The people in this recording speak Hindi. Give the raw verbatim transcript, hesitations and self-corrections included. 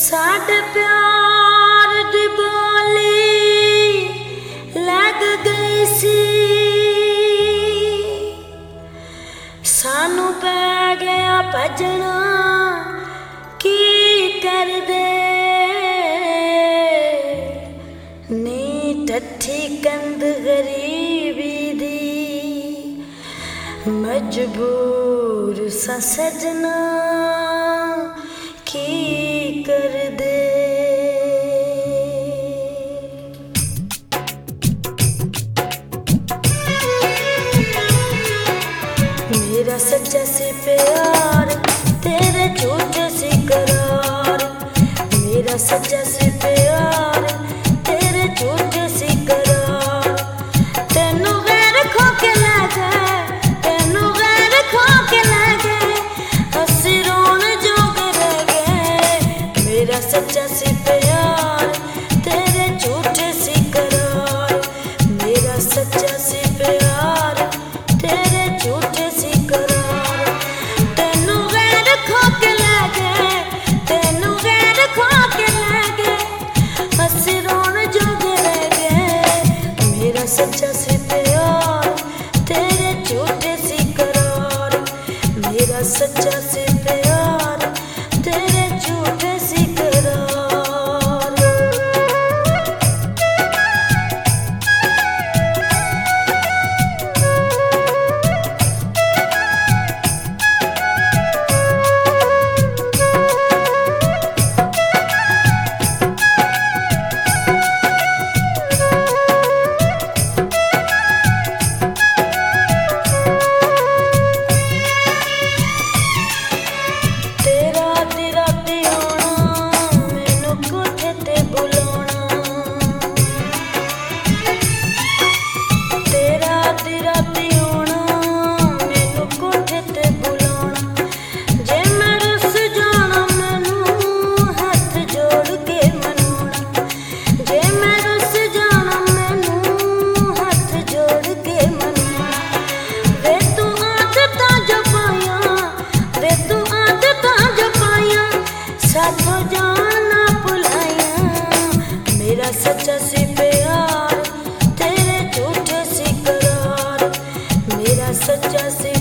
साडे प्यार दी बोली लग गई सी, सानू पै गया भजना की कर दे। नी टठी कंद गरीबी दी मजबूर सा सजना की कर दे। मेरा सच्चा सी प्यार तेरे झूठे सी करार, मेरा सच्चा सी प्यार तेरे झूठे सी करार। तेनू गैर खो के ले गए, तेनू गैर खो के ले गए, हंसी रोन जोग रह गए। मेरा सच्चा सी प्यार तेरे झूठे सी करार, मेरा सच्चा सी प्यार तेरे झूठे सी करार। तेनू गैर खो के ले गए, तेनू गैर खो के ले गए, हंसी रोन जोग रह गए। मेरा सच्चा सी प्यार तेरे झूठे सी करार, मेरा सच्चा सी प्यार तेरे झूठे सी करार। मेरा सच्चा सी प्यार तेरे झूठे सी करार, मेरा सच्चा सी